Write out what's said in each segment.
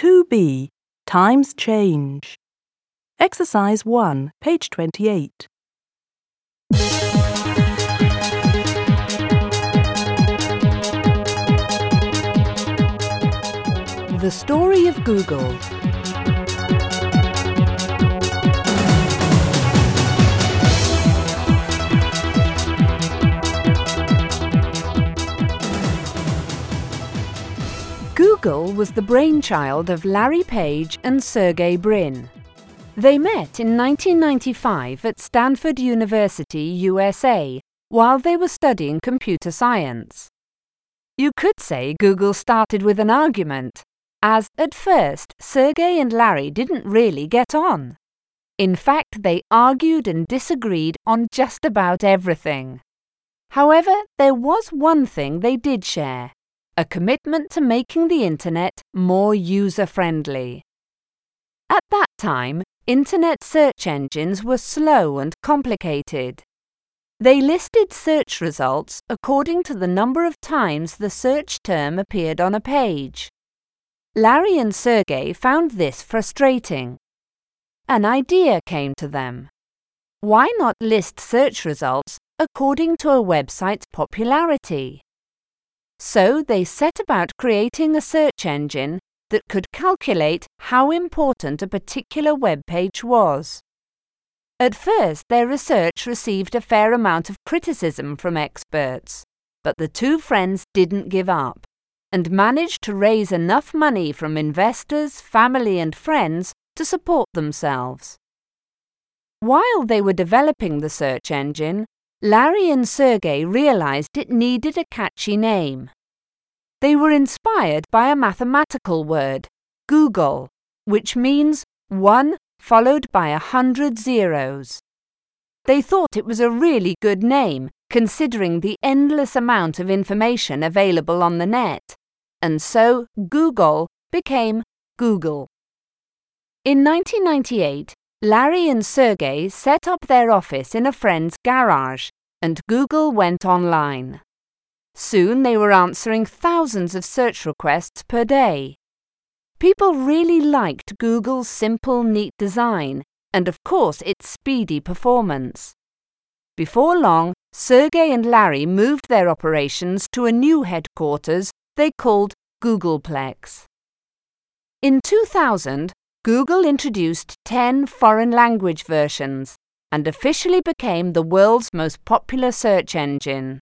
2B. Times change. Exercise 1, page 28. The story of Google. Google was the brainchild of Larry Page and Sergey Brin. They met in 1995 at Stanford University, USA, while they were studying computer science. You could say Google started with an argument, as at first Sergey and Larry didn't really get on. In fact, they argued and disagreed on just about everything. However, there was one thing they did share: a commitment to making the Internet more user-friendly. At that time, Internet search engines were slow and complicated. They listed search results according to the number of times the search term appeared on a page. Larry and Sergey found this frustrating. An idea came to them. Why not list search results according to a website's popularity? So they set about creating a search engine that could calculate how important a particular web page was. At first, their research received a fair amount of criticism from experts, but the two friends didn't give up and managed to raise enough money from investors, family and friends to support themselves. While they were developing the search engine, Larry and Sergey realized it needed a catchy name. They were inspired by a mathematical word, Google, which means 1 followed by 100 zeros. They thought it was a really good name, considering the endless amount of information available on the net, and so Google became Google. In 1998, Larry and Sergey set up their office in a friend's garage, and Google went online. Soon they were answering thousands of search requests per day. People really liked Google's simple, neat design, and of course its speedy performance. Before long, Sergey and Larry moved their operations to a new headquarters they called Googleplex. In 2000, Google introduced 10 foreign language versions and officially became the world's most popular search engine.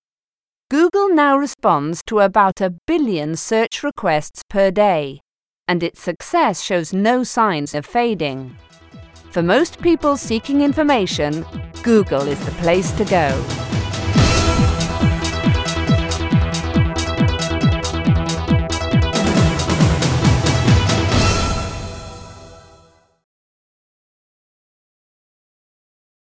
Google now responds to about 1 billion search requests per day, and its success shows no signs of fading. For most people seeking information, Google is the place to go.